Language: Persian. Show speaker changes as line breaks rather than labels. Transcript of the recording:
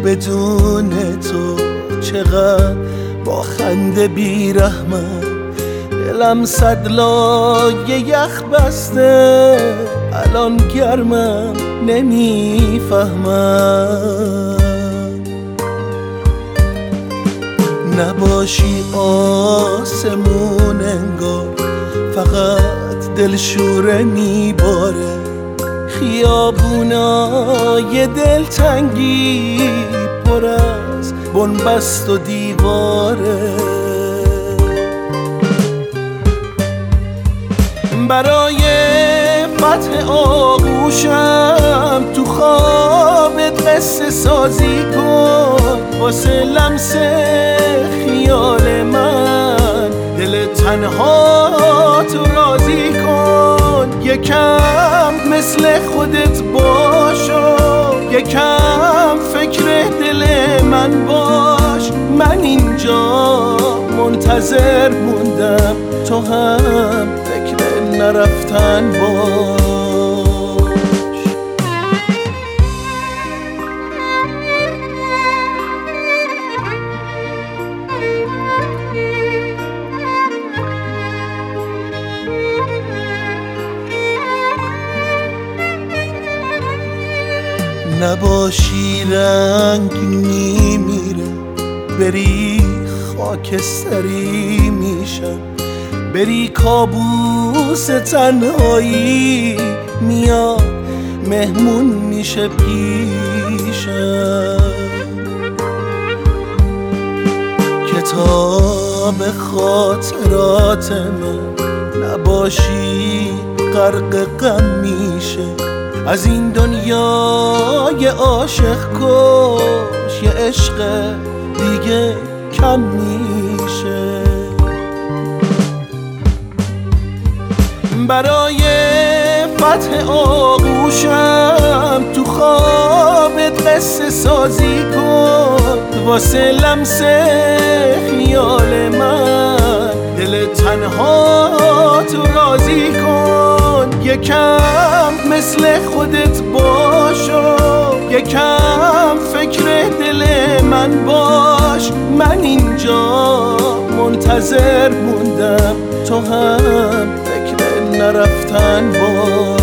بدون تو چقدر با خنده بیرحمم، دلم صد لایه یخ بسته الان گرمم نمیفهمم. نباشی آسمون انگار فقط دلشوره میباره، خیابونای دلتنگی پر از بنبست و دیواره. برای فتح آغوشم تو خوابت قصه سازی کن، واسه لمس خیال من دل تنها تو راضی کن. یکم مثل خودت باشو، یکم فکر دل من باش. من اینجا منتظر موندم، تو هم فکر نرفتن باش. نباشی رنگ میمیره، بری خاکستری میشم، بری کابوس تنهایی میاد مهمون میشه پیشم. کتاب خاطرات من نباشی غرق غم میشه، از این دنیای عاشق کش یه عشق دیگه کم میشه. برای فتح آغوشم تو خوابت قصه سازی کن، واسه لمس خیال من دل تنها تو راضی کن. یکم مثل خودت باشو، یکم فکر دل من باش. من اینجا منتظر موندم، تو هم فکر نرفتن باش.